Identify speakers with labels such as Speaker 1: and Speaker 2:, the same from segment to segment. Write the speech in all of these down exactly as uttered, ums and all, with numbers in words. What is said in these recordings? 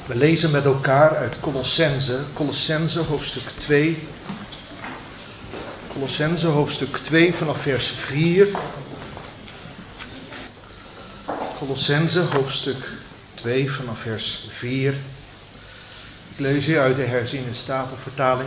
Speaker 1: We lezen met elkaar uit Colossense, Colossense hoofdstuk twee. Colossense hoofdstuk twee vanaf vers vier. Colossense hoofdstuk twee vanaf vers vier. Ik lees hier uit de herziene statenvertaling.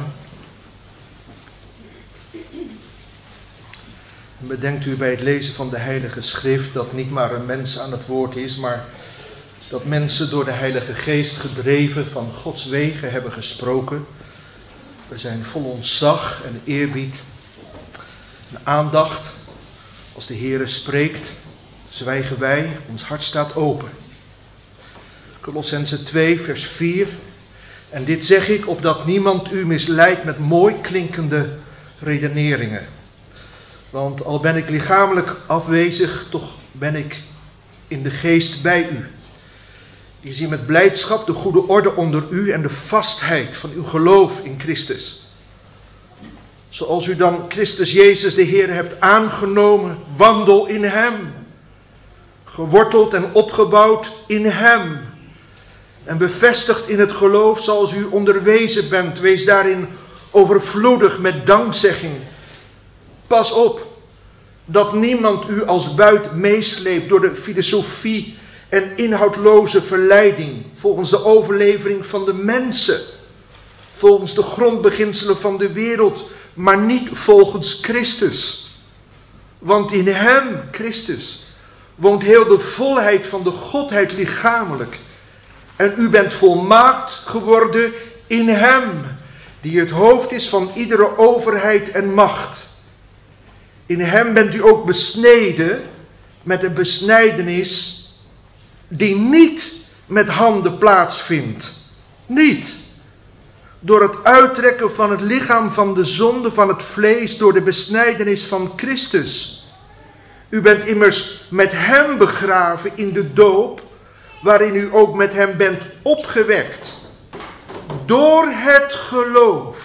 Speaker 1: Bedenkt u bij het lezen van de Heilige Schrift dat niet maar een mens aan het woord is, maar dat mensen door de Heilige Geest gedreven van Gods wegen hebben gesproken. We zijn vol ontzag en eerbied en aandacht. Als de Heere spreekt, zwijgen wij, ons hart staat open. Colossense twee vers vier. En dit zeg ik opdat niemand u misleidt met mooi klinkende redeneringen. Want al ben ik lichamelijk afwezig, toch ben ik in de geest bij u. Die zie met blijdschap de goede orde onder u en de vastheid van uw geloof in Christus. Zoals u dan Christus Jezus de Heer hebt aangenomen, wandel in Hem. Geworteld en opgebouwd in Hem. En bevestigd in het geloof zoals u onderwezen bent. Wees daarin overvloedig met dankzegging. Pas op dat niemand u als buit meesleept door de filosofie en inhoudloze verleiding, volgens de overlevering van de mensen, volgens de grondbeginselen van de wereld, maar niet volgens Christus. Want in Hem, Christus, woont heel de volheid van de Godheid lichamelijk. En u bent volmaakt geworden in Hem, die het hoofd is van iedere overheid en macht. In Hem bent u ook besneden met een besnijdenis die niet met handen plaatsvindt. Niet. Door het uittrekken van het lichaam van de zonde van het vlees door de besnijdenis van Christus. U bent immers met Hem begraven in de doop, waarin u ook met Hem bent opgewekt. Door het geloof.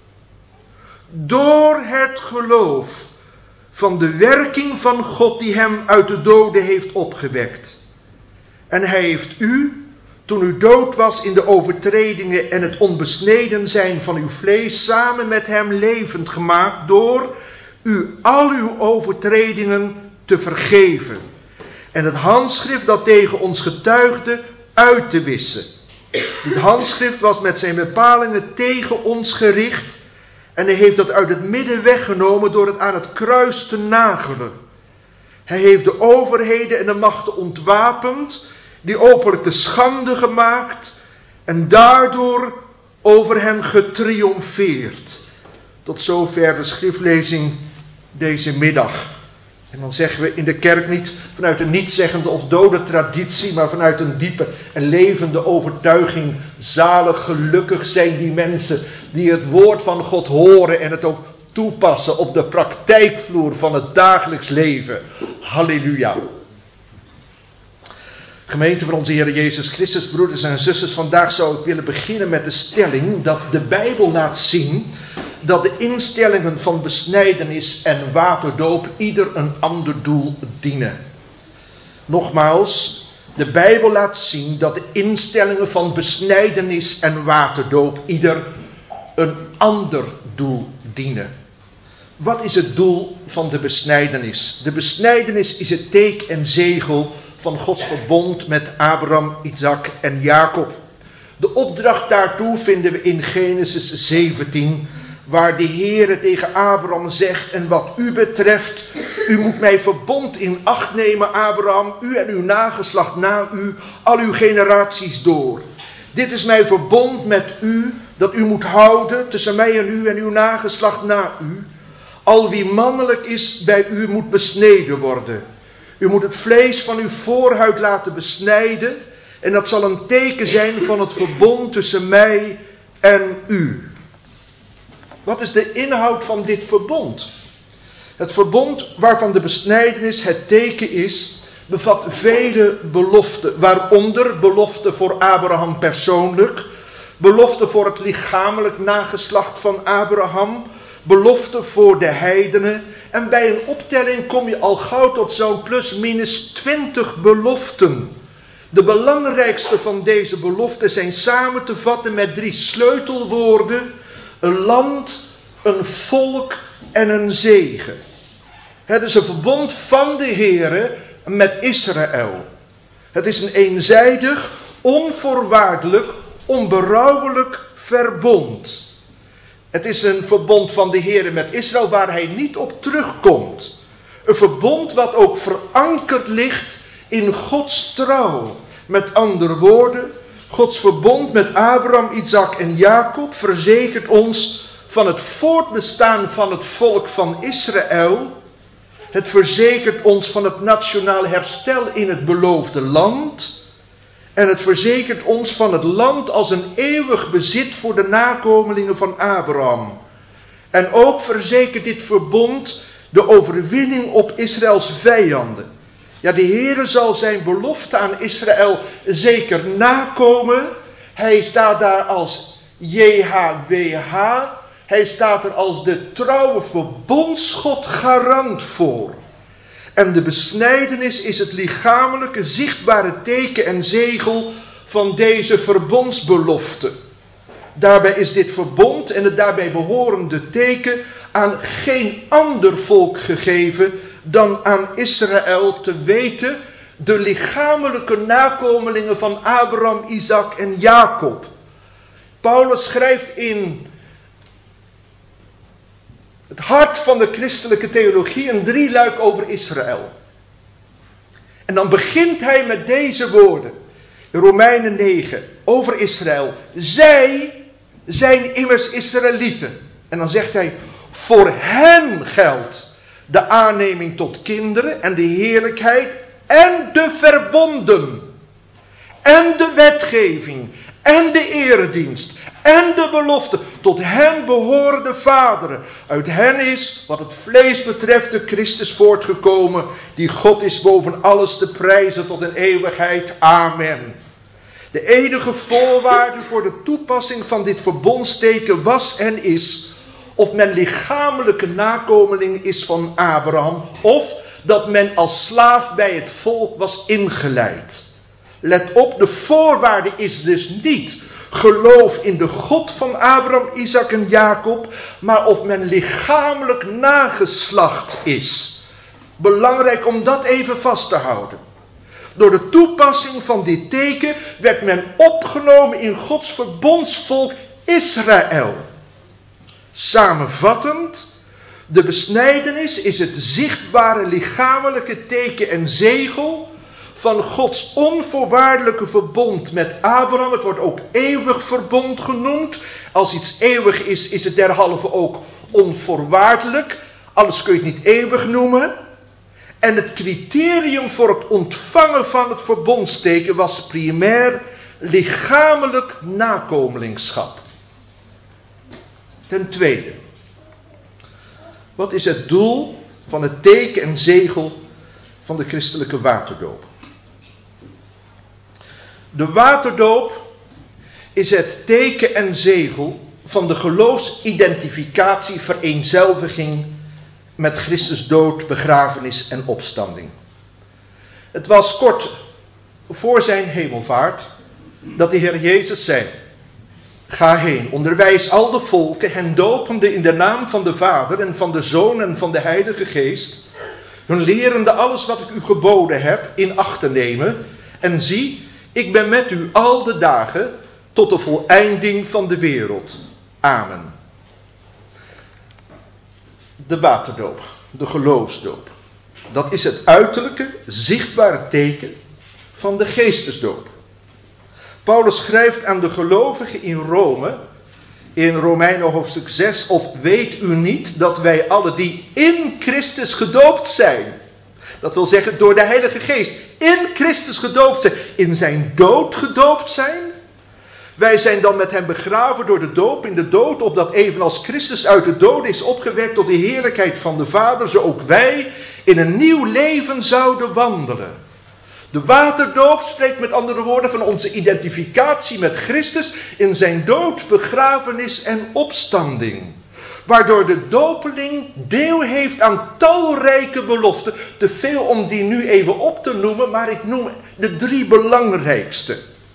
Speaker 1: Door het geloof van de werking van God die Hem uit de doden heeft opgewekt. En Hij heeft u, toen u dood was in de overtredingen en het onbesneden zijn van uw vlees, samen met Hem levend gemaakt door u al uw overtredingen te vergeven. En het handschrift dat tegen ons getuigde uit te wissen. Dit handschrift was met zijn bepalingen tegen ons gericht. En Hij heeft dat uit het midden weggenomen door het aan het kruis te nagelen. Hij heeft de overheden en de machten ontwapend, die openlijk te schande gemaakt en daardoor over hen getriomfeerd. Tot zover de schriftlezing deze middag. En dan zeggen we in de kerk niet vanuit een nietzeggende of dode traditie, maar vanuit een diepe en levende overtuiging. Zalig, gelukkig zijn die mensen die het woord van God horen en het ook toepassen op de praktijkvloer van het dagelijks leven. Halleluja. Gemeente van onze Heer Jezus Christus, broeders en zusters, vandaag zou ik willen beginnen met de stelling dat de Bijbel laat zien dat de instellingen van besnijdenis en waterdoop ieder een ander doel dienen. Nogmaals, de Bijbel laat zien dat de instellingen van besnijdenis en waterdoop ieder een ander doel dienen. Wat is het doel van de besnijdenis? De besnijdenis is het teken en zegel van Gods verbond met Abraham, Isaac en Jacob. De opdracht daartoe vinden we in Genesis zeventien, waar de Heere tegen Abraham zegt: en wat u betreft, u moet mij verbond in acht nemen, Abraham, u en uw nageslacht na u, al uw generaties door. Dit is mijn verbond met u, dat u moet houden tussen mij en u en uw nageslacht na u. Al wie mannelijk is bij u moet besneden worden. U moet het vlees van uw voorhuid laten besnijden. En dat zal een teken zijn van het verbond tussen mij en u. Wat is de inhoud van dit verbond? Het verbond waarvan de besnijdenis het teken is, bevat vele beloften. Waaronder beloften voor Abraham persoonlijk. Beloften voor het lichamelijk nageslacht van Abraham. Beloften voor de heidenen. En bij een optelling kom je al gauw tot zo'n plus minus twintig beloften. De belangrijkste van deze beloften zijn samen te vatten met drie sleutelwoorden: een land, een volk en een zegen. Het is een verbond van de Heere met Israël. Het is een eenzijdig, onvoorwaardelijk, onberouwelijk verbond. Het is een verbond van de Heere met Israël waar hij niet op terugkomt. Een verbond wat ook verankerd ligt in Gods trouw. Met andere woorden, Gods verbond met Abraham, Isaac en Jacob verzekert ons van het voortbestaan van het volk van Israël. Het verzekert ons van het nationaal herstel in het beloofde land. En het verzekert ons van het land als een eeuwig bezit voor de nakomelingen van Abraham. En ook verzekert dit verbond de overwinning op Israëls vijanden. Ja, de Heere zal zijn belofte aan Israël zeker nakomen. Hij staat daar als J H W H. Hij staat er als de trouwe verbondsgod garant voor. En de besnijdenis is het lichamelijke, zichtbare teken en zegel van deze verbondsbelofte. Daarbij is dit verbond en het daarbij behorende teken aan geen ander volk gegeven dan aan Israël, te weten de lichamelijke nakomelingen van Abraham, Isaac en Jacob. Paulus schrijft in het hart van de christelijke theologie een drieluik over Israël. En dan begint hij met deze woorden. Romeinen negen, over Israël. Zij zijn immers Israëlieten. En dan zegt hij, voor hen geldt de aanneming tot kinderen en de heerlijkheid en de verbonden. En de wetgeving en de eredienst en de belofte. Tot hen behoren de vaderen. Uit hen is, wat het vlees betreft, de Christus voortgekomen, die God is boven alles te prijzen tot in eeuwigheid. Amen. De enige voorwaarde voor de toepassing van dit verbondsteken was en is of men lichamelijke nakomeling is van Abraham, of dat men als slaaf bij het volk was ingeleid. Let op, de voorwaarde is dus niet geloof in de God van Abraham, Isaac en Jacob, maar of men lichamelijk nageslacht is. Belangrijk om dat even vast te houden. Door de toepassing van dit teken werd men opgenomen in Gods verbondsvolk Israël. Samenvattend, de besnijdenis is het zichtbare lichamelijke teken en zegel van Gods onvoorwaardelijke verbond met Abraham. Het wordt ook eeuwig verbond genoemd. Als iets eeuwig is, is het derhalve ook onvoorwaardelijk. Alles kun je het niet eeuwig noemen. En het criterium voor het ontvangen van het verbondsteken was primair lichamelijk nakomelingschap. Ten tweede, wat is het doel van het teken en zegel van de christelijke waterdoop? De waterdoop is het teken en zegel van de geloofsidentificatie, vereenzelviging met Christus dood, begrafenis en opstanding. Het was kort voor zijn hemelvaart dat de Heer Jezus zei: ga heen, onderwijs al de volken, hen dopende in de naam van de Vader en van de Zoon en van de Heilige Geest, hun lerende alles wat ik u geboden heb in acht te nemen. En zie, ik ben met u al de dagen tot de voleinding van de wereld. Amen. De waterdoop, de geloofsdoop, dat is het uiterlijke, zichtbare teken van de geestesdoop. Paulus schrijft aan de gelovigen in Rome, in Romeinen hoofdstuk zes, of weet u niet dat wij alle die in Christus gedoopt zijn, dat wil zeggen door de Heilige Geest, in Christus gedoopt zijn, in zijn dood gedoopt zijn? Wij zijn dan met hem begraven door de doop in de dood, opdat evenals Christus uit de dood is opgewekt tot de heerlijkheid van de Vader, zo ook wij in een nieuw leven zouden wandelen. De waterdoop spreekt met andere woorden van onze identificatie met Christus in zijn dood, begrafenis en opstanding. waardoor de dopeling deel heeft aan talrijke beloften. Te veel om die nu even op te noemen, maar ik noem de drie belangrijkste.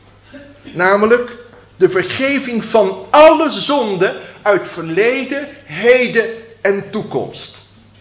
Speaker 1: Namelijk de vergeving van alle zonden uit verleden, heden en toekomst.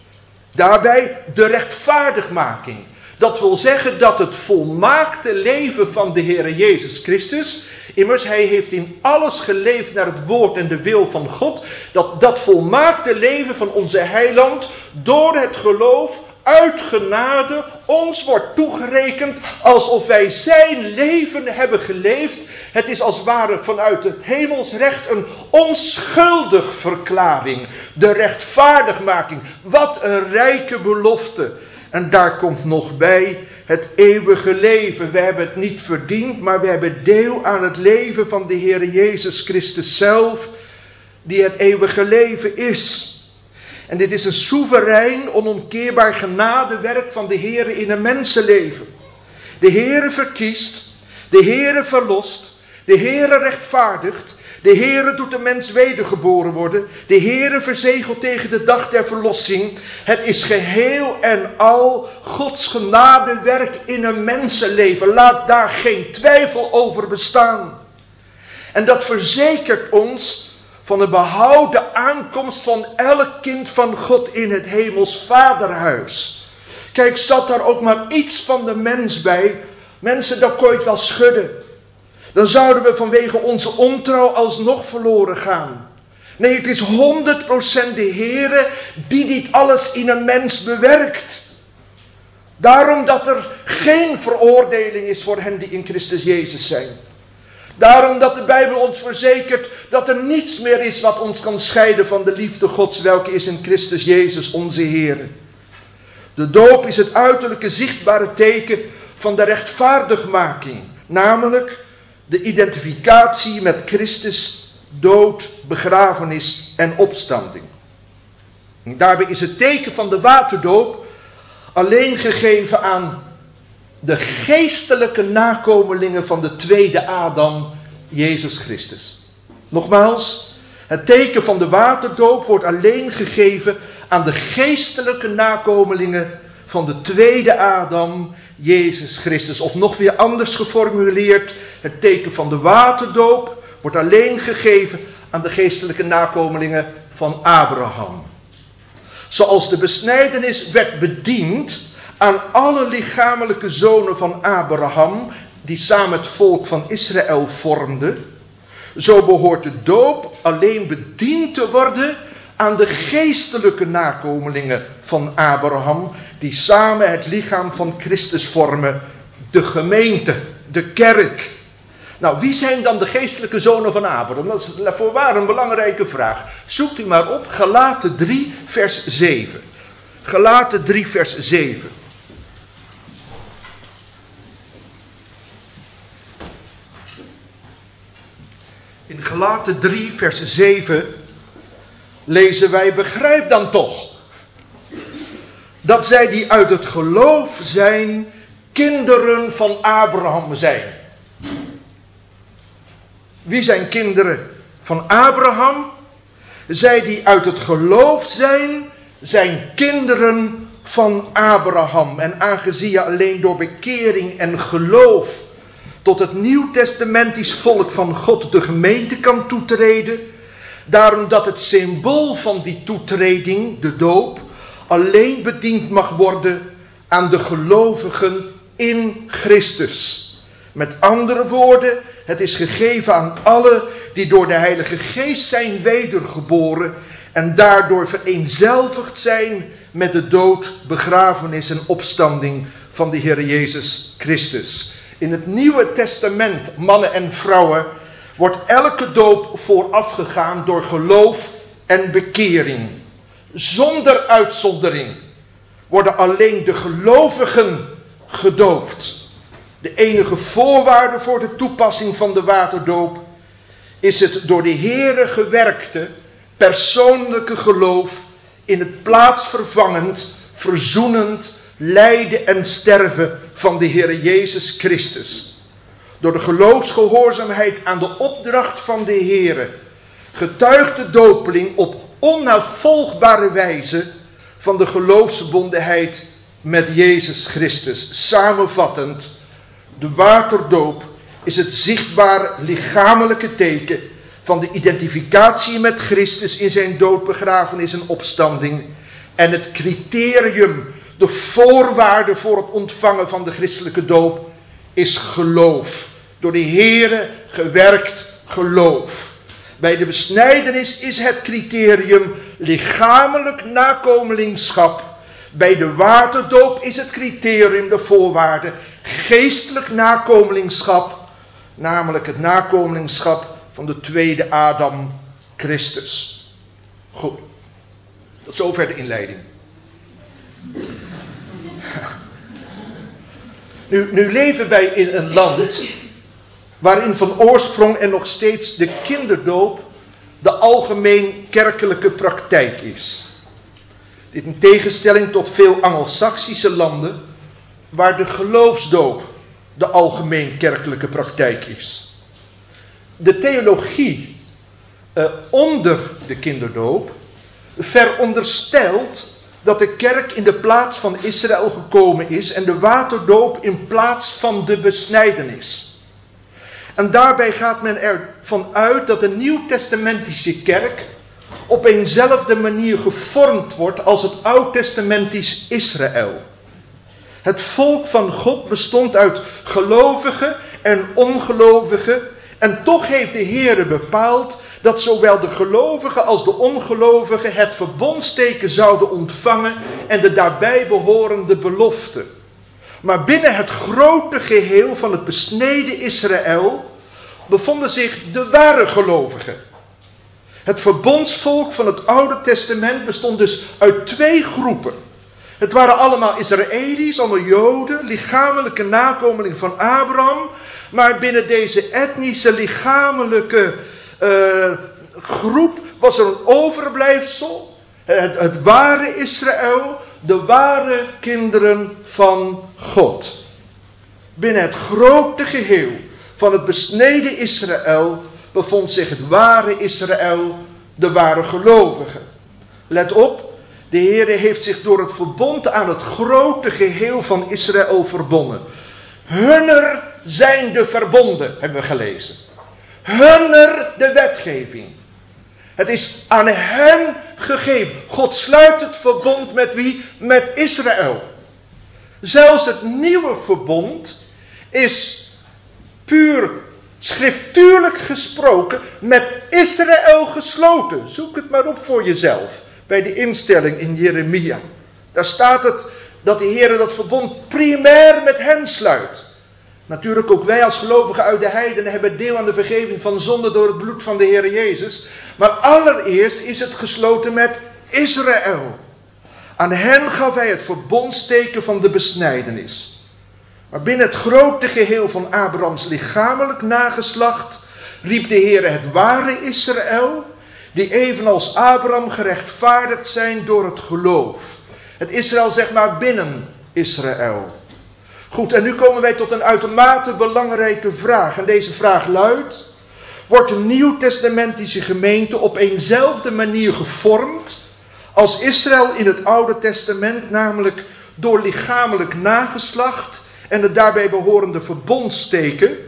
Speaker 1: Daarbij de rechtvaardigmaking. Dat wil zeggen dat het volmaakte leven van de Heere Jezus Christus, immers hij heeft in alles geleefd naar het woord en de wil van God, dat dat volmaakte leven van onze heiland door het geloof uit genade ons wordt toegerekend alsof wij zijn leven hebben geleefd. Het is als het ware vanuit het hemelsrecht een onschuldig verklaring. De rechtvaardigmaking. Wat een rijke belofte. En daar komt nog bij het eeuwige leven. We hebben het niet verdiend, maar we hebben deel aan het leven van de Heer Jezus Christus zelf, die het eeuwige leven is. En dit is een soeverein, onomkeerbaar genadewerk van de Heer in een mensenleven. De Heer verkiest, de Heer verlost, de Heer rechtvaardigt, de Heere doet de mens wedergeboren worden. De Heere verzegelt tegen de dag der verlossing. Het is geheel en al Gods genadewerk in een mensenleven. Laat daar geen twijfel over bestaan. En dat verzekert ons van de behouden aankomst van elk kind van God in het hemels vaderhuis. Kijk, zat daar ook maar iets van de mens bij. Mensen, dat kon je het wel schudden. Dan zouden we vanwege onze ontrouw alsnog verloren gaan. Nee, het is honderd procent de Heere die dit alles in een mens bewerkt. Daarom dat er geen veroordeling is voor hen die in Christus Jezus zijn. Daarom dat de Bijbel ons verzekert dat er niets meer is wat ons kan scheiden van de liefde Gods, welke is in Christus Jezus onze Heere. De doop is het uiterlijke zichtbare teken van de rechtvaardigmaking, namelijk de identificatie met Christus, dood, begrafenis en opstanding. Daarbij is het teken van de waterdoop alleen gegeven aan de geestelijke nakomelingen van de tweede Adam, Jezus Christus. Nogmaals, het teken van de waterdoop wordt alleen gegeven aan de geestelijke nakomelingen van de tweede Adam, Jezus Christus. Of nog weer anders geformuleerd, het teken van de waterdoop wordt alleen gegeven aan de geestelijke nakomelingen van Abraham. Zoals de besnijdenis werd bediend aan alle lichamelijke zonen van Abraham, die samen het volk van Israël vormden, zo behoort de doop alleen bediend te worden aan de geestelijke nakomelingen van Abraham, die samen het lichaam van Christus vormen, de gemeente, de kerk. Nou, wie zijn dan de geestelijke zonen van Abraham? Dat is voorwaar een belangrijke vraag. Zoekt u maar op, Galaten drie vers zeven. Galaten drie vers zeven. In Galaten drie vers zeven lezen wij: begrijp dan toch dat zij die uit het geloof zijn, kinderen van Abraham zijn. Wie zijn kinderen van Abraham? Zij die uit het geloof zijn, zijn kinderen van Abraham. En aangezien je alleen door bekering en geloof tot het nieuwtestamentisch volk van God, de gemeente, kan toetreden, daarom dat het symbool van die toetreding, de doop, alleen bediend mag worden aan de gelovigen in Christus. Met andere woorden, het is gegeven aan alle die door de Heilige Geest zijn wedergeboren en daardoor vereenzelvigd zijn met de dood, begrafenis en opstanding van de Heer Jezus Christus. In het Nieuwe Testament, mannen en vrouwen, wordt elke doop voorafgegaan door geloof en bekering. Zonder uitzondering worden alleen de gelovigen gedoopt. De enige voorwaarde voor de toepassing van de waterdoop is het door de Heere gewerkte persoonlijke geloof in het plaatsvervangend, verzoenend lijden en sterven van de Heere Jezus Christus. Door de geloofsgehoorzaamheid aan de opdracht van de Heere getuigt de dopeling op onnavolgbare wijze van de geloofsverbondenheid met Jezus Christus. Samenvattend, de waterdoop is het zichtbare lichamelijke teken van de identificatie met Christus in zijn dood, begrafenis en opstanding. En het criterium, de voorwaarde voor het ontvangen van de christelijke doop, is geloof. Door de Heere gewerkt geloof. Bij de besnijdenis is het criterium lichamelijk nakomelingschap. Bij de waterdoop is het criterium, de voorwaarde, geestelijk nakomelingschap. Namelijk het nakomelingschap van de tweede Adam, Christus. Goed, tot zover de inleiding. Nu, nu leven wij in een land waarin van oorsprong en nog steeds de kinderdoop de algemeen kerkelijke praktijk is. Dit in tegenstelling tot veel Angelsaksische landen waar de geloofsdoop de algemeen kerkelijke praktijk is. De theologie uh, onder de kinderdoop veronderstelt dat de kerk in de plaats van Israël gekomen is en de waterdoop in plaats van de besnijdenis. En daarbij gaat men ervan uit dat de nieuwtestamentische kerk op eenzelfde manier gevormd wordt als het oud-testamentisch Israël. Het volk van God bestond uit gelovigen en ongelovigen. En toch heeft de Heere bepaald dat zowel de gelovigen als de ongelovigen het verbondsteken zouden ontvangen en de daarbij behorende belofte. Maar binnen het grote geheel van het besneden Israël bevonden zich de ware gelovigen. Het verbondsvolk van het Oude Testament bestond dus uit twee groepen. Het waren allemaal Israëli's, allemaal Joden, lichamelijke nakomelingen van Abraham. Maar binnen deze etnische, lichamelijke uh, groep was er een overblijfsel. Het, het ware Israël, de ware kinderen van God. Binnen het grote geheel van het besneden Israël bevond zich het ware Israël, de ware gelovigen. Let op, de Heer heeft zich door het verbond aan het grote geheel van Israël verbonden. Hunner zijn de verbonden, hebben we gelezen. Hunner de wetgeving. Het is aan hen gegeven. God sluit het verbond met wie? Met Israël. Zelfs het nieuwe verbond is puur schriftuurlijk gesproken met Israël gesloten. Zoek het maar op voor jezelf. Bij de instelling in Jeremia. Daar staat het dat de Heer dat verbond primair met hen sluit. Natuurlijk ook wij als gelovigen uit de heidenen hebben deel aan de vergeving van zonde door het bloed van de Heer Jezus. Maar allereerst is het gesloten met Israël. Aan hen gaf hij het verbondsteken van de besnijdenis. Maar binnen het grote geheel van Abrahams lichamelijk nageslacht riep de Heer het ware Israël, die evenals Abraham gerechtvaardigd zijn door het geloof. Het Israël zeg maar binnen Israël. Goed, en nu komen wij tot een uitermate belangrijke vraag. En deze vraag luidt: wordt de nieuwtestamentische gemeente op eenzelfde manier gevormd als Israël in het Oude Testament, namelijk door lichamelijk nageslacht en het daarbij behorende verbondsteken?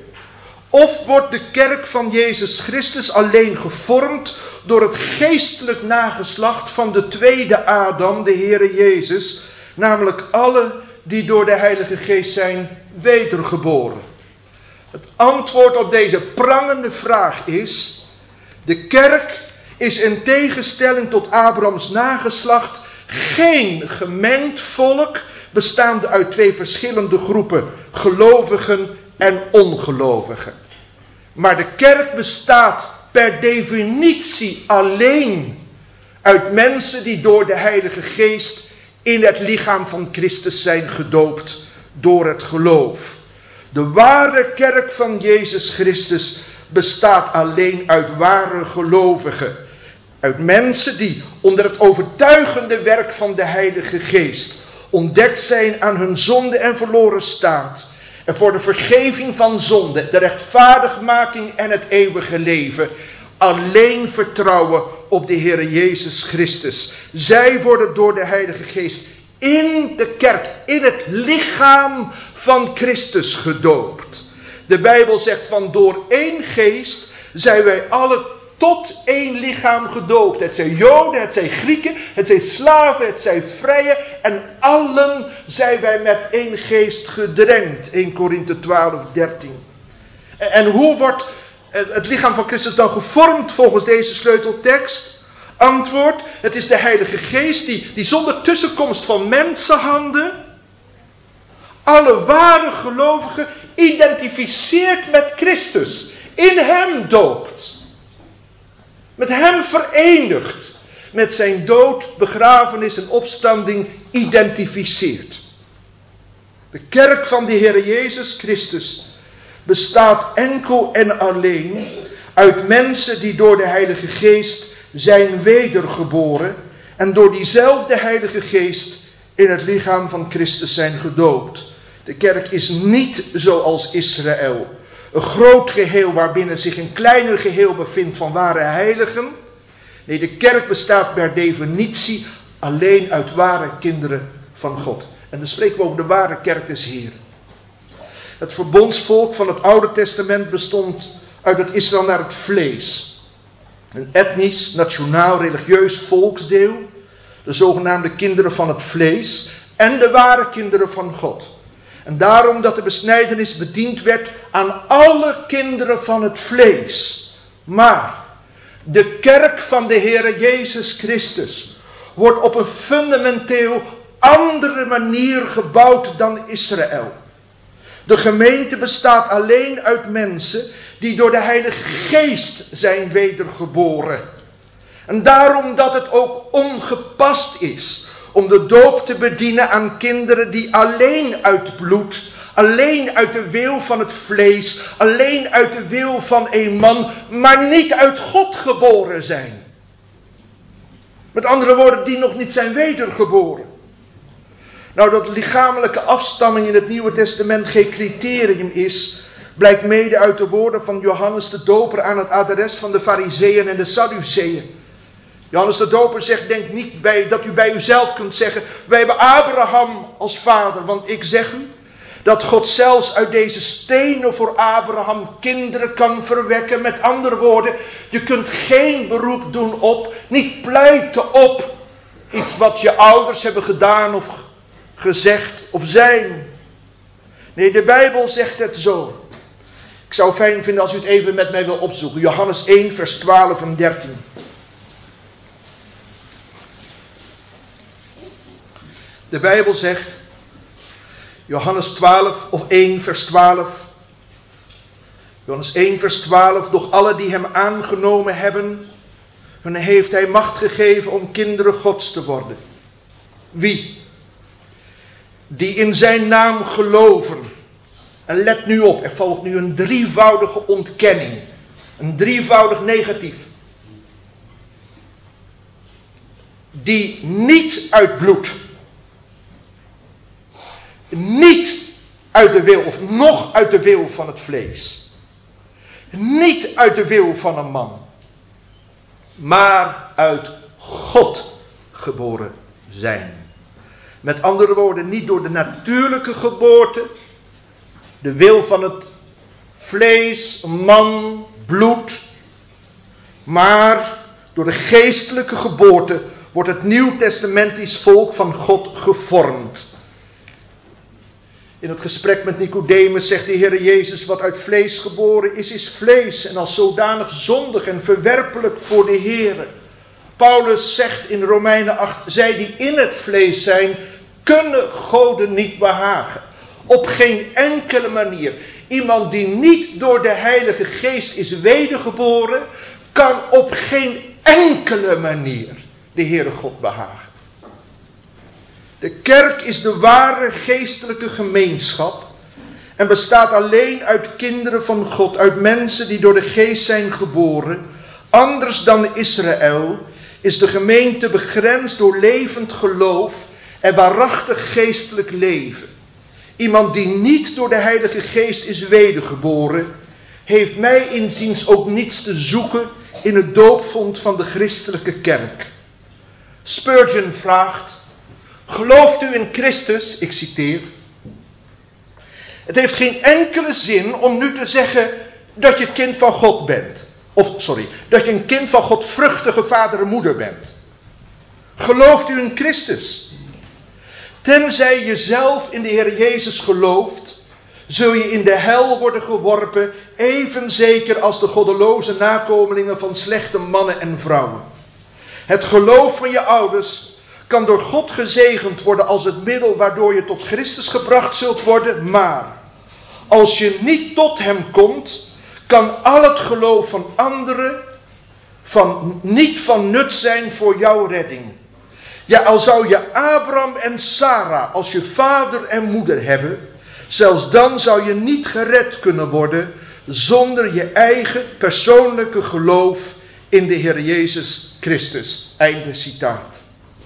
Speaker 1: Of wordt de kerk van Jezus Christus alleen gevormd door het geestelijk nageslacht van de tweede Adam, de Heere Jezus, namelijk alle die door de Heilige Geest zijn wedergeboren? Het antwoord op deze prangende vraag is: de kerk is in tegenstelling tot Abrahams nageslacht geen gemengd volk bestaande uit twee verschillende groepen, gelovigen en ongelovigen. Maar de kerk bestaat per definitie alleen uit mensen die door de Heilige Geest in het lichaam van Christus zijn gedoopt door het geloof. De ware kerk van Jezus Christus bestaat alleen uit ware gelovigen. Uit mensen die onder het overtuigende werk van de Heilige Geest ontdekt zijn aan hun zonde en verloren staat. En voor de vergeving van zonde, de rechtvaardigmaking en het eeuwige leven alleen vertrouwen op de Heere Jezus Christus. Zij worden door de Heilige Geest in de kerk, in het lichaam van Christus gedoopt. De Bijbel zegt van door één geest zijn wij alle tot één lichaam gedoopt. Het zijn Joden, het zijn Grieken, het zijn slaven, het zijn vrije. En allen zijn wij met één geest gedrenkt. Eerste Korinthe twaalf, dertien. En hoe wordt het lichaam van Christus dan gevormd volgens deze sleuteltekst? Antwoord, het is de Heilige Geest die, die zonder tussenkomst van mensenhanden alle ware gelovigen identificeert met Christus. In hem doopt. Met hem verenigt. Met zijn dood, begrafenis en opstanding identificeert. De kerk van de Heer Jezus Christus bestaat enkel en alleen uit mensen die door de Heilige Geest zijn wedergeboren en door diezelfde Heilige Geest in het lichaam van Christus zijn gedoopt. De kerk is niet zoals Israël, een groot geheel waarbinnen zich een kleiner geheel bevindt van ware heiligen. Nee, de kerk bestaat per definitie alleen uit ware kinderen van God. En dan spreken we over de ware kerk des Heeren. Het verbondsvolk van het Oude Testament bestond uit het Israël naar het vlees. Een etnisch, nationaal, religieus volksdeel. De zogenaamde kinderen van het vlees. En de ware kinderen van God. En daarom dat de besnijdenis bediend werd aan alle kinderen van het vlees. Maar de kerk van de Heere Jezus Christus wordt op een fundamenteel andere manier gebouwd dan Israël. De gemeente bestaat alleen uit mensen die door de Heilige Geest zijn wedergeboren. En daarom dat het ook ongepast is om de doop te bedienen aan kinderen die alleen uit bloed, alleen uit de wil van het vlees, alleen uit de wil van een man, maar niet uit God geboren zijn. Met andere woorden, die nog niet zijn wedergeboren. Nou, dat lichamelijke afstamming in het Nieuwe Testament geen criterium is, blijkt mede uit de woorden van Johannes de Doper aan het adres van de Farizeeën en de Sadduceeën. Johannes de Doper zegt, denk niet bij, dat u bij uzelf kunt zeggen, wij hebben Abraham als vader, want ik zeg u dat God zelfs uit deze stenen voor Abraham kinderen kan verwekken. Met andere woorden, je kunt geen beroep doen op, niet pleiten op iets wat je ouders hebben gedaan of gezegd of zijn. Nee, de Bijbel zegt het zo. Ik zou het fijn vinden als u het even met mij wil opzoeken. Johannes één, vers twaalf en dertien. De Bijbel zegt, Johannes twaalf of één, vers twaalf. Johannes één, vers twaalf. Doch alle die hem aangenomen hebben, hun heeft hij macht gegeven om kinderen Gods te worden. Wie? Die in zijn naam geloven. En let nu op, er volgt nu een drievoudige ontkenning. Een drievoudig negatief. Die niet uit bloed, niet uit de wil of nog uit de wil van het vlees. Niet uit de wil van een man. Maar uit God geboren zijn. Met andere woorden, niet door de natuurlijke geboorte, de wil van het vlees, man, bloed, maar door de geestelijke geboorte wordt het nieuwtestamentisch volk van God gevormd. In het gesprek met Nicodemus zegt de Heer Jezus, wat uit vlees geboren is, is vlees en als zodanig zondig en verwerpelijk voor de Heer. Paulus zegt in Romeinen acht, zij die in het vlees zijn, kunnen Goden niet behagen. Op geen enkele manier. Iemand die niet door de Heilige Geest is wedergeboren, kan op geen enkele manier de Heere God behagen. De kerk is de ware geestelijke gemeenschap en bestaat alleen uit kinderen van God, uit mensen die door de Geest zijn geboren. Anders dan Israël is de gemeente begrensd door levend geloof en waarachtig geestelijk leven. Iemand die niet door de Heilige Geest is wedergeboren, heeft mij inziens ook niets te zoeken in het doopvond van de christelijke kerk. Spurgeon vraagt: gelooft u in Christus? Ik citeer. Het heeft geen enkele zin om nu te zeggen dat je kind van God bent. Of, sorry, dat je een kind van godvruchtige vader en moeder bent. Gelooft u in Christus? Tenzij je zelf in de Heer Jezus gelooft, zul je in de hel worden geworpen, even zeker als de goddeloze nakomelingen van slechte mannen en vrouwen. Het geloof van je ouders kan door God gezegend worden als het middel waardoor je tot Christus gebracht zult worden, maar als je niet tot hem komt, kan al het geloof van anderen van, niet van nut zijn voor jouw redding. Ja, al zou je Abraham en Sarah als je vader en moeder hebben, zelfs dan zou je niet gered kunnen worden zonder je eigen persoonlijke geloof in de Heer Jezus Christus. Einde citaat.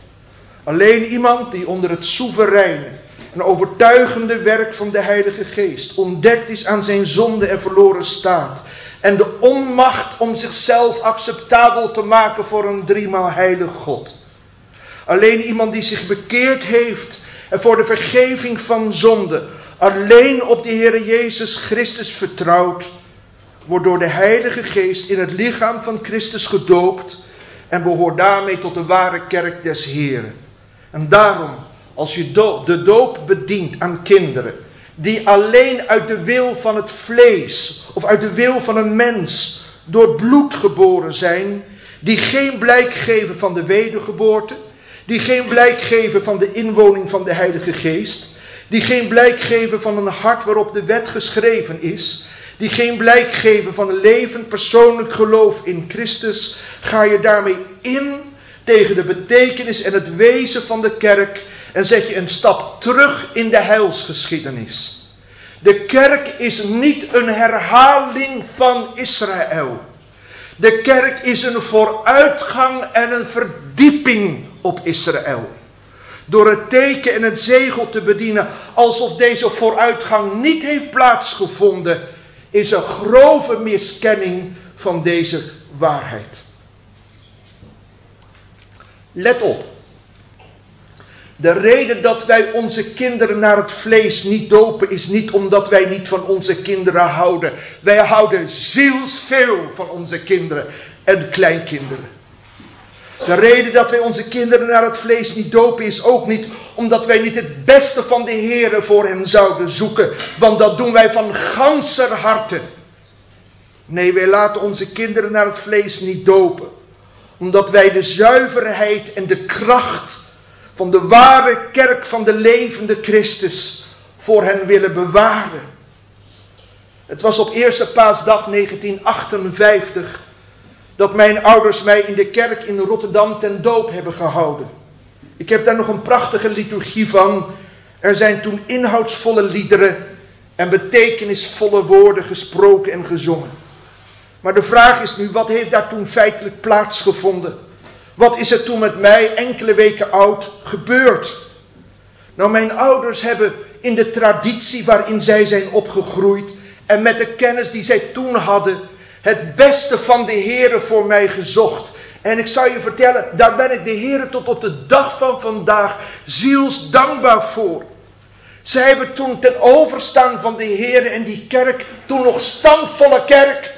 Speaker 1: Alleen iemand die onder het soevereine en overtuigende werk van de Heilige Geest ontdekt is aan zijn zonde en verloren staat en de onmacht om zichzelf acceptabel te maken voor een driemaal heilig God. Alleen iemand die zich bekeerd heeft en voor de vergeving van zonde alleen op de Heer Jezus Christus vertrouwt, wordt door de Heilige Geest in het lichaam van Christus gedoopt en behoort daarmee tot de ware kerk des Heeren. En daarom, als je do- de doop bedient aan kinderen die alleen uit de wil van het vlees of uit de wil van een mens door bloed geboren zijn, die geen blijk geven van de wedergeboorte, die geen blijk geven van de inwoning van de Heilige Geest, die geen blijk geven van een hart waarop de wet geschreven is, die geen blijk geven van een levend persoonlijk geloof in Christus, ga je daarmee in tegen de betekenis en het wezen van de kerk en zet je een stap terug in de heilsgeschiedenis. De kerk is niet een herhaling van Israël. De kerk is een vooruitgang en een verdieping op Israël. Door het teken en het zegel te bedienen alsof deze vooruitgang niet heeft plaatsgevonden, is een grove miskenning van deze waarheid. Let op. De reden dat wij onze kinderen naar het vlees niet dopen is niet omdat wij niet van onze kinderen houden. Wij houden zielsveel van onze kinderen en kleinkinderen. De reden dat wij onze kinderen naar het vlees niet dopen is ook niet omdat wij niet het beste van de Heere voor hen zouden zoeken. Want dat doen wij van ganser harte. Nee, wij laten onze kinderen naar het vlees niet dopen. Omdat wij de zuiverheid en de kracht van de ware kerk van de levende Christus voor hen willen bewaren. Het was op eerste paasdag negentien achtenvijftig dat mijn ouders mij in de kerk in Rotterdam ten doop hebben gehouden. Ik heb daar nog een prachtige liturgie van. Er zijn toen inhoudsvolle liederen en betekenisvolle woorden gesproken en gezongen. Maar de vraag is nu, wat heeft daar toen feitelijk plaatsgevonden? Wat is er toen met mij, enkele weken oud, gebeurd? Nou, mijn ouders hebben in de traditie waarin zij zijn opgegroeid en met de kennis die zij toen hadden, het beste van de Heere voor mij gezocht. En ik zou je vertellen, daar ben ik de Heere tot op de dag van vandaag zielsdankbaar voor. Zij hebben toen ten overstaan van de Heere en die kerk, toen nog standvolle kerk,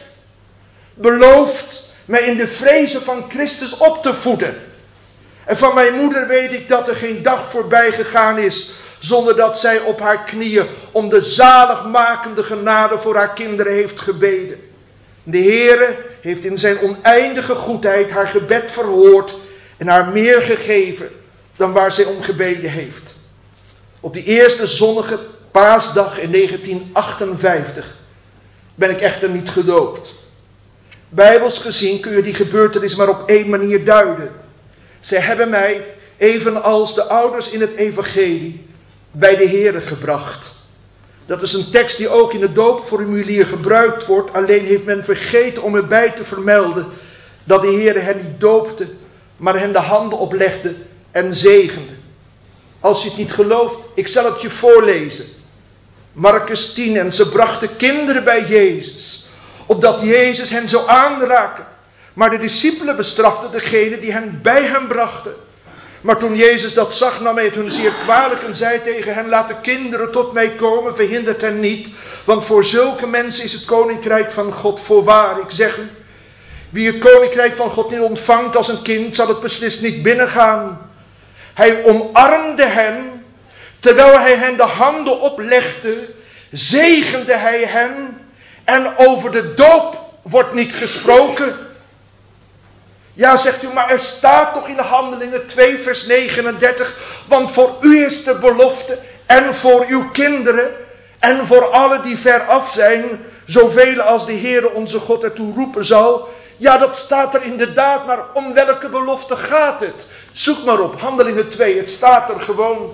Speaker 1: beloofd mij in de vrezen van Christus op te voeden. En van mijn moeder weet ik dat er geen dag voorbij gegaan is zonder dat zij op haar knieën om de zaligmakende genade voor haar kinderen heeft gebeden. De Heere heeft in zijn oneindige goedheid haar gebed verhoord en haar meer gegeven dan waar zij om gebeden heeft. Op die eerste zonnige paasdag in negentien achtenvijftig ben ik echter niet gedoopt. Bijbels gezien kun je die gebeurtenis maar op één manier duiden. Zij hebben mij, evenals de ouders in het evangelie, bij de Heere gebracht. Dat is een tekst die ook in het doopformulier gebruikt wordt. Alleen heeft men vergeten om erbij te vermelden dat de Heere hen niet doopte, maar hen de handen oplegde en zegende. Als je het niet gelooft, ik zal het je voorlezen. Marcus tien, en ze brachten kinderen bij Jezus, opdat Jezus hen zou aanraken. Maar de discipelen bestraften degene die hen bij hem brachten. Maar toen Jezus dat zag, nam hij het hun zeer kwalijk en zei tegen hen: laat de kinderen tot mij komen, verhindert hen niet. Want voor zulke mensen is het koninkrijk van God voorwaar. Ik zeg u, wie het koninkrijk van God niet ontvangt als een kind, zal het beslist niet binnengaan. Hij omarmde hen, terwijl hij hen de handen oplegde, zegende hij hen. En over de doop wordt niet gesproken. Ja, zegt u, maar er staat toch in de Handelingen twee vers negenendertig. Want voor u is de belofte en voor uw kinderen en voor alle die ver af zijn, zoveel als de Heere onze God ertoe roepen zal. Ja, dat staat er inderdaad, maar om welke belofte gaat het? Zoek maar op, Handelingen twee, het staat er gewoon.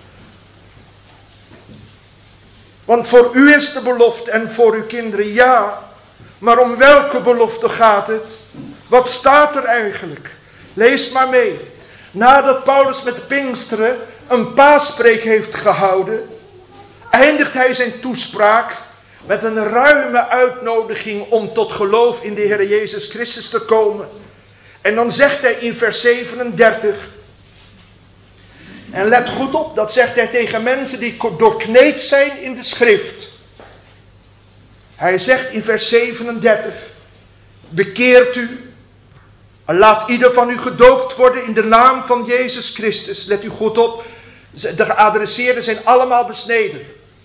Speaker 1: Want voor u is de belofte en voor uw kinderen, ja. Maar om welke belofte gaat het? Wat staat er eigenlijk? Lees maar mee. Nadat Paulus met de Pinksteren een paaspreek heeft gehouden, eindigt hij zijn toespraak met een ruime uitnodiging om tot geloof in de Heer Jezus Christus te komen. En dan zegt hij in vers zevenendertig. En let goed op, dat zegt hij tegen mensen die doorkneed zijn in de schrift. Hij zegt in vers zevenendertig. Bekeert u. Laat ieder van u gedoopt worden in de naam van Jezus Christus. Let u goed op. De geadresseerden zijn allemaal besneden.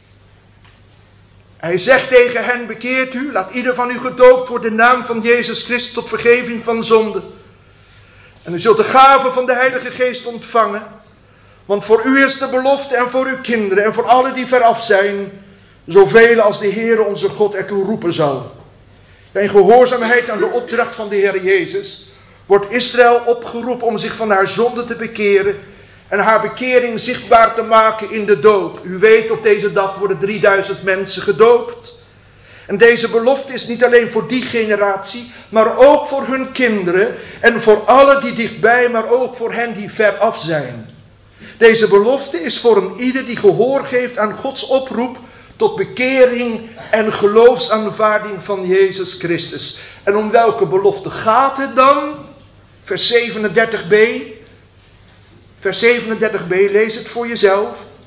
Speaker 1: Hij zegt tegen hen, bekeert u. Laat ieder van u gedoopt worden in de naam van Jezus Christus tot vergeving van zonde. En u zult de gave van de Heilige Geest ontvangen. Want voor u is de belofte en voor uw kinderen en voor alle die veraf zijn, zoveel als de Heere onze God ertoe roepen zal. In gehoorzaamheid aan de opdracht van de Heer Jezus wordt Israël opgeroepen om zich van haar zonde te bekeren en haar bekering zichtbaar te maken in de doop. U weet, op deze dag worden drieduizend mensen gedoopt. En deze belofte is niet alleen voor die generatie, maar ook voor hun kinderen en voor alle die dichtbij, maar ook voor hen die veraf zijn. Deze belofte is voor een ieder die gehoor geeft aan Gods oproep tot bekering en geloofsaanvaarding van Jezus Christus. En om welke belofte gaat het dan? Vers zevenendertig b. Vers zevenendertig b, lees het voor jezelf.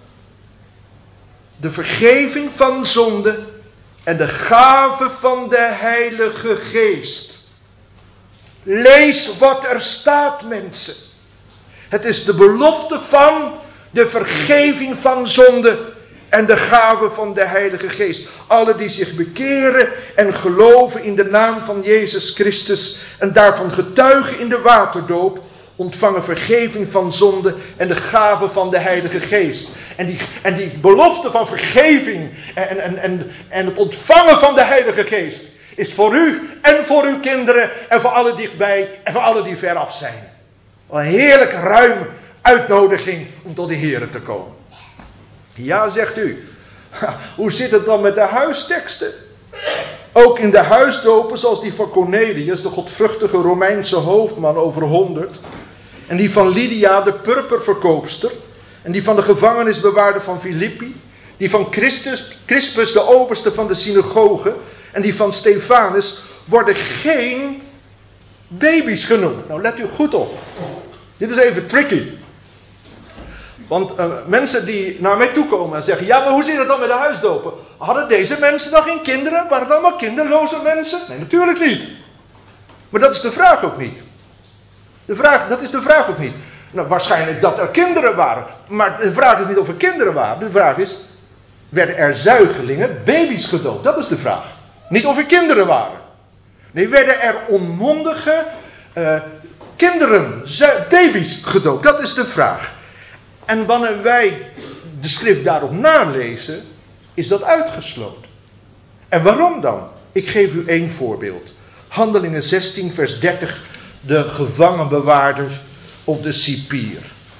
Speaker 1: De vergeving van zonde en de gave van de Heilige Geest. Lees wat er staat, mensen. Het is de belofte van de vergeving van zonde en de gave van de Heilige Geest. Alle die zich bekeren en geloven in de naam van Jezus Christus en daarvan getuigen in de waterdoop, ontvangen vergeving van zonde en de gave van de Heilige Geest. En die, en die belofte van vergeving en, en, en, en het ontvangen van de Heilige Geest is voor u en voor uw kinderen en voor alle dichtbij en voor alle die veraf zijn. Een heerlijk ruim uitnodiging om tot de Heere te komen. Ja, zegt u. Hoe zit het dan met de huisteksten? Ook in de huisdopen, zoals die van Cornelius, de godvruchtige Romeinse hoofdman over honderd. En die van Lydia, de purperverkoopster. En die van de gevangenisbewaarder van Filippi. Die van Christus, Crispus, de overste van de synagoge. En die van Stefanus worden geen baby's genoemd. Nou, let u goed op. Dit is even tricky. Want uh, mensen die naar mij toe komen en zeggen, ja, maar hoe zit het dan met de huisdopen? Hadden deze mensen dan geen kinderen? Waren het allemaal kinderloze mensen? Nee, natuurlijk niet. Maar dat is de vraag ook niet. De vraag, dat is de vraag ook niet. Nou, waarschijnlijk dat er kinderen waren. Maar de vraag is niet of er kinderen waren. De vraag is, werden er zuigelingen, baby's gedoopt? Dat is de vraag. Niet of er kinderen waren. Nee, werden er onmondige uh, kinderen, baby's gedoopt? Dat is de vraag. En wanneer wij de schrift daarop nalezen, is dat uitgesloten. En waarom dan? Ik geef u één voorbeeld. Handelingen zestien vers dertig, de gevangenbewaarder of de cipier.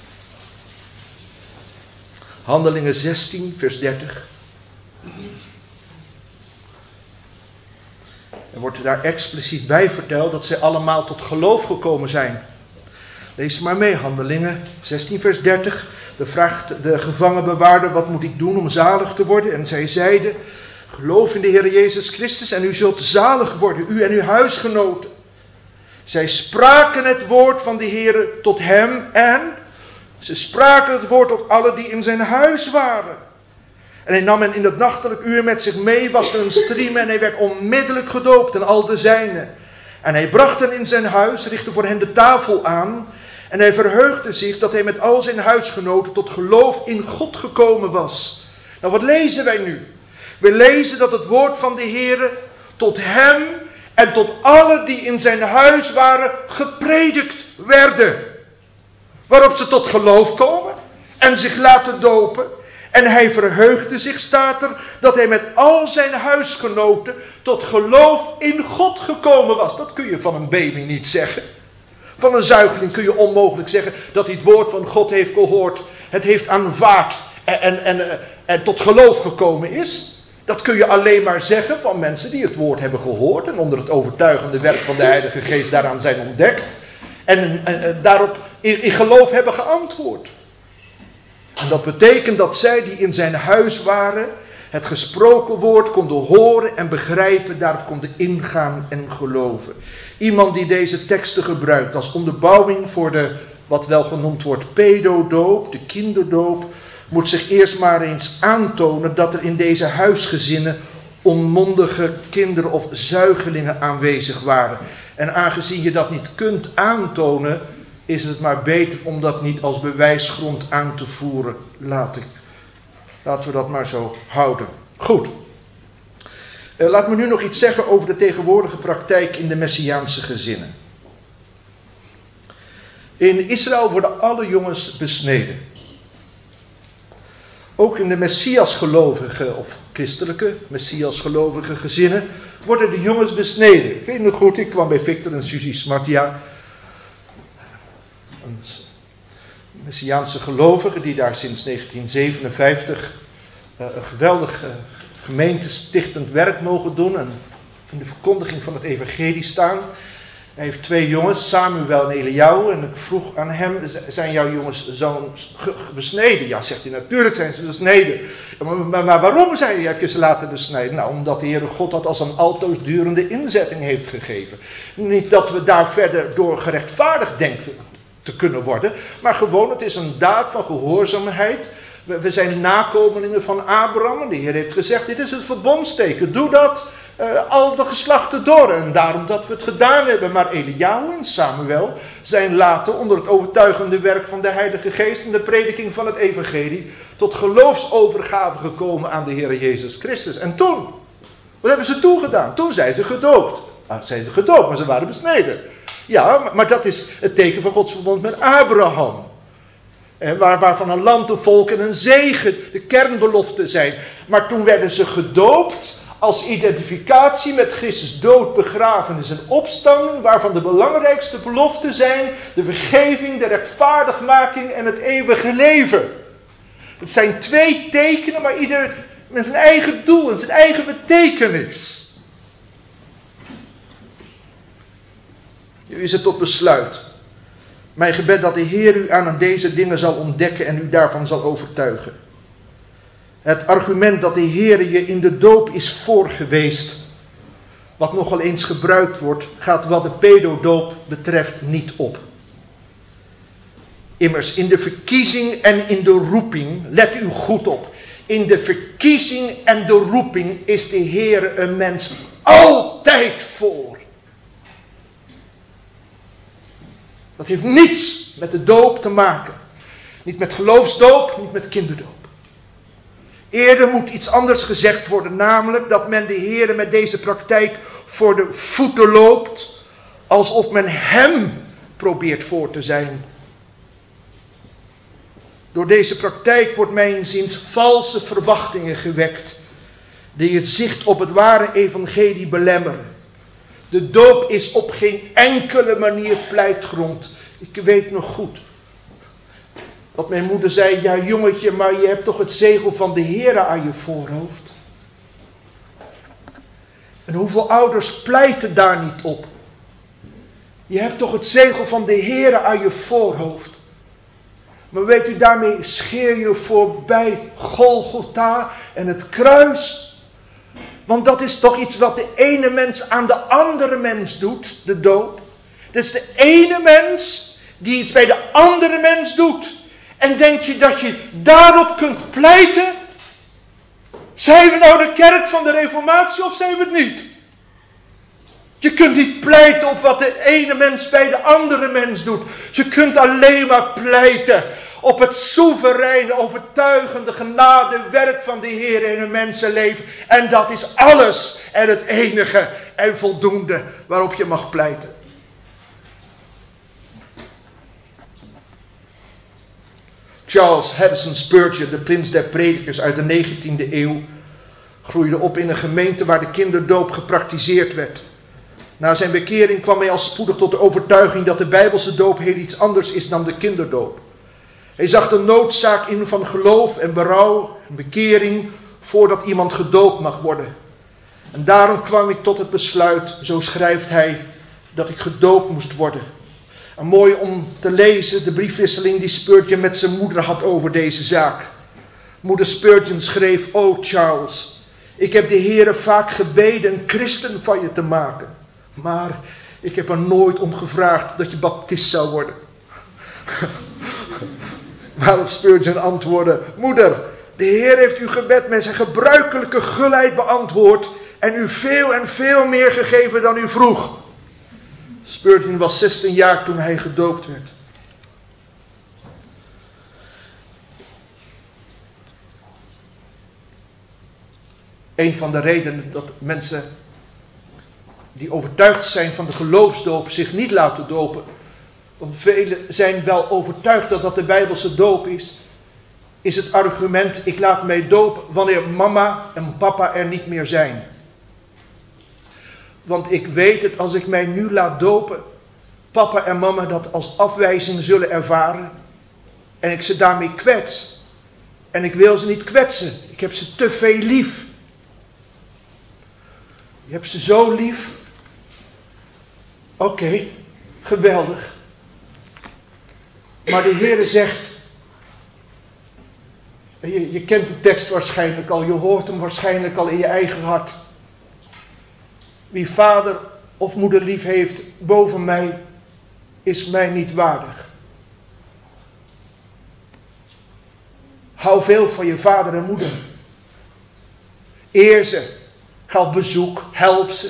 Speaker 1: Handelingen zestien vers dertig. Er wordt daar expliciet bij verteld dat zij allemaal tot geloof gekomen zijn. Lees maar mee, Handelingen zestien vers dertig. De vraagt de gevangenbewaarder, wat moet ik doen om zalig te worden? En zij zeiden, geloof in de Heer Jezus Christus en u zult zalig worden, u en uw huisgenoten. Zij spraken het woord van de Heere tot hem en ze spraken het woord tot allen die in zijn huis waren. En hij nam hen in het nachtelijk uur met zich mee, waste hun striemen en hij werd onmiddellijk gedoopt en al de zijnen. En hij bracht hen in zijn huis, richtte voor hen de tafel aan en hij verheugde zich dat hij met al zijn huisgenoten tot geloof in God gekomen was. Nou, wat lezen wij nu? We lezen dat het woord van de Heere tot hem en tot allen die in zijn huis waren gepredikt werden. Waarop ze tot geloof komen en zich laten dopen. En hij verheugde zich, staat er, dat hij met al zijn huisgenoten tot geloof in God gekomen was. Dat kun je van een baby niet zeggen. Van een zuigeling kun je onmogelijk zeggen dat hij het woord van God heeft gehoord. Het heeft aanvaard en, en, en, en tot geloof gekomen is. Dat kun je alleen maar zeggen van mensen die het woord hebben gehoord. En onder het overtuigende werk van de Heilige Geest daaraan zijn ontdekt. En, en, en daarop in, in geloof hebben geantwoord. En dat betekent dat zij die in zijn huis waren, het gesproken woord konden horen en begrijpen, daarop konden ingaan en geloven. Iemand die deze teksten gebruikt als onderbouwing voor de, wat wel genoemd wordt, pedodoop, de kinderdoop, moet zich eerst maar eens aantonen dat er in deze huisgezinnen onmondige kinderen of zuigelingen aanwezig waren. En aangezien je dat niet kunt aantonen, is het maar beter om dat niet als bewijsgrond aan te voeren. Laat ik, laten we dat maar zo houden. Goed. Uh, laat me nu nog iets zeggen over de tegenwoordige praktijk in de Messiaanse gezinnen. In Israël worden alle jongens besneden. Ook in de Messiasgelovige of christelijke Messiasgelovige gezinnen worden de jongens besneden. Ik weet nog goed, ik kwam bij Victor en Suzy Smartia, een Messiaanse gelovige die daar sinds negentien zevenenvijftig uh, een geweldig uh, gemeentestichtend werk mogen doen en in de verkondiging van het evangelie staan. Hij heeft twee jongens, Samuel en Eliahu, en ik vroeg aan hem, zijn jouw jongens zoons besneden? Ja, zegt hij, natuurlijk zijn ze besneden. Maar, maar, maar waarom, zei hij, heb je ze laten besnijden? Nou, omdat de Heere God dat als een altoosdurende inzetting heeft gegeven. Niet dat we daar verder door gerechtvaardigd denken te kunnen worden, maar gewoon, het is een daad van gehoorzaamheid. We, we zijn nakomelingen van Abraham en de Heer heeft gezegd, dit is het verbondsteken, doe dat. Uh, al de geslachten door. En daarom dat we het gedaan hebben. Maar Eliahu en Samuel zijn later onder het overtuigende werk van de Heilige Geest en de prediking van het evangelie tot geloofsovergave gekomen aan de Heer Jezus Christus. En toen, wat hebben ze toen gedaan? Toen zijn ze gedoopt. Ah, zijn ze gedoopt, maar ze waren besneden. Ja, maar, maar dat is het teken van Gods verbond met Abraham. En waar, waarvan een land, een volk en een zegen de kernbeloften zijn. Maar toen werden ze gedoopt als identificatie met Christus dood, begrafenis en opstanding, waarvan de belangrijkste beloften zijn de vergeving, de rechtvaardigmaking en het eeuwige leven. Het zijn twee tekenen, maar ieder met zijn eigen doel en zijn eigen betekenis. Nu is het tot besluit. Mijn gebed dat de Heer u aan deze dingen zal ontdekken en u daarvan zal overtuigen. Het argument dat de Heer je in de doop is voorgeweest, wat nogal eens gebruikt wordt, gaat wat de pedodoop betreft niet op. Immers, in de verkiezing en in de roeping, let u goed op, in de verkiezing en de roeping is de Heer een mens altijd voor. Dat heeft niets met de doop te maken. Niet met geloofsdoop, niet met kinderdoop. Eerder moet iets anders gezegd worden, namelijk dat men de Heere met deze praktijk voor de voeten loopt, alsof men hem probeert voor te zijn. Door deze praktijk wordt mijnziens valse verwachtingen gewekt, die het zicht op het ware evangelie belemmeren. De doop is op geen enkele manier pleitgrond. Ik weet nog goed dat mijn moeder zei, ja jongetje, maar je hebt toch het zegel van de Heere aan je voorhoofd. En hoeveel ouders pleiten daar niet op? Je hebt toch het zegel van de Heere aan je voorhoofd. Maar weet u, daarmee scheer je voorbij Golgotha en het kruis. Want dat is toch iets wat de ene mens aan de andere mens doet, de doop. Dat is de ene mens die iets bij de andere mens doet. En denk je dat je daarop kunt pleiten? Zijn we nou de kerk van de Reformatie of zijn we het niet? Je kunt niet pleiten op wat de ene mens bij de andere mens doet. Je kunt alleen maar pleiten op het soevereine, overtuigende genadewerk van de Heer in een mensenleven. En dat is alles en het enige en voldoende waarop je mag pleiten. Charles Harrison Spurgeon, de prins der predikers uit de negentiende eeuw, groeide op in een gemeente waar de kinderdoop gepraktiseerd werd. Na zijn bekering kwam hij al spoedig tot de overtuiging dat de Bijbelse doop heel iets anders is dan de kinderdoop. Hij zag de noodzaak in van geloof en berouw en bekering voordat iemand gedoopt mag worden. En daarom kwam ik tot het besluit, zo schrijft hij, dat ik gedoopt moest worden. En mooi om te lezen de briefwisseling die Spurgeon met zijn moeder had over deze zaak. Moeder Spurgeon schreef: O Charles, ik heb de Heere vaak gebeden een christen van je te maken. Maar ik heb er nooit om gevraagd dat je baptist zou worden. Waarop Spurgeon antwoordde: Moeder, de Heer heeft uw gebed met zijn gebruikelijke gulheid beantwoord en u veel en veel meer gegeven dan u vroeg. Spurgeon was zestien jaar toen hij gedoopt werd. Een van de redenen dat mensen die overtuigd zijn van de geloofsdoop zich niet laten dopen. Want velen zijn wel overtuigd dat dat de Bijbelse doop is. Is het argument: ik laat mij dopen wanneer mama en papa er niet meer zijn. Want ik weet het, als ik mij nu laat dopen, papa en mama dat als afwijzing zullen ervaren. En ik ze daarmee kwets. En ik wil ze niet kwetsen. Ik heb ze te veel lief. Je hebt ze zo lief. Oké, okay, geweldig. Maar de Heere zegt, je, je kent de tekst waarschijnlijk al, je hoort hem waarschijnlijk al in je eigen hart. Wie vader of moeder lief heeft boven mij, is mij niet waardig. Hou veel van je vader en moeder. Eer ze, ga op bezoek, help ze.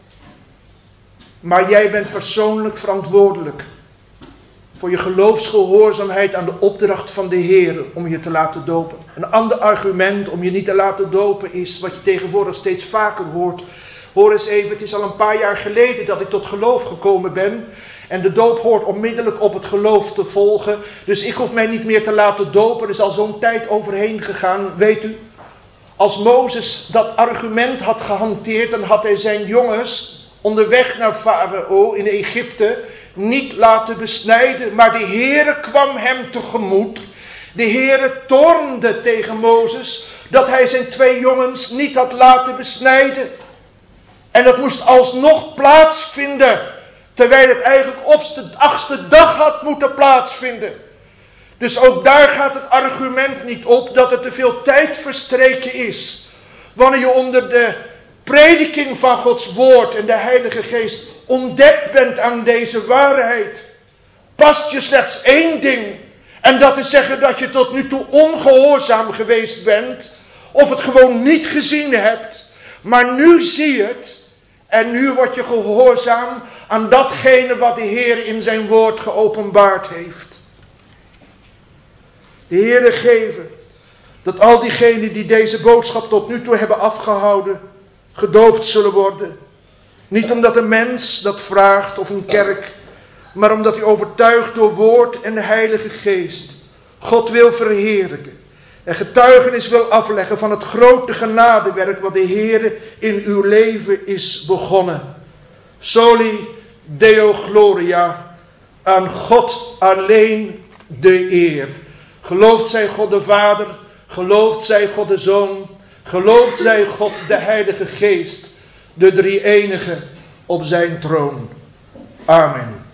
Speaker 1: Maar jij bent persoonlijk verantwoordelijk voor je geloofsgehoorzaamheid aan de opdracht van de Heer om je te laten dopen. Een ander argument om je niet te laten dopen is, wat je tegenwoordig steeds vaker hoort. Hoor eens even, het is al een paar jaar geleden dat ik tot geloof gekomen ben. En de doop hoort onmiddellijk op het geloof te volgen. Dus ik hoef mij niet meer te laten dopen. Er is al zo'n tijd overheen gegaan, weet u. Als Mozes dat argument had gehanteerd, dan had hij zijn jongens onderweg naar Farao in Egypte niet laten besnijden. Maar de Heere kwam hem tegemoet. De Heere toornde tegen Mozes dat hij zijn twee jongens niet had laten besnijden. En dat moest alsnog plaatsvinden, terwijl het eigenlijk op de achtste dag had moeten plaatsvinden. Dus ook daar gaat het argument niet op dat er te veel tijd verstreken is. Wanneer je onder de prediking van Gods woord en de Heilige Geest ontdekt bent aan deze waarheid, past je slechts één ding. En dat is zeggen dat je tot nu toe ongehoorzaam geweest bent, of het gewoon niet gezien hebt. Maar nu zie je het. En nu word je gehoorzaam aan datgene wat de Heer in zijn woord geopenbaard heeft. De Heere geven dat al diegenen die deze boodschap tot nu toe hebben afgehouden, gedoopt zullen worden. Niet omdat een mens dat vraagt of een kerk, maar omdat u overtuigd door woord en de Heilige Geest God wil verheerlijken. En getuigenis wil afleggen van het grote genadewerk wat de Heere in uw leven is begonnen. Soli Deo Gloria, aan God alleen de eer. Geloofd zij God de Vader, geloofd zij God de Zoon, geloofd zij God de Heilige Geest, de drie-enige op zijn troon. Amen.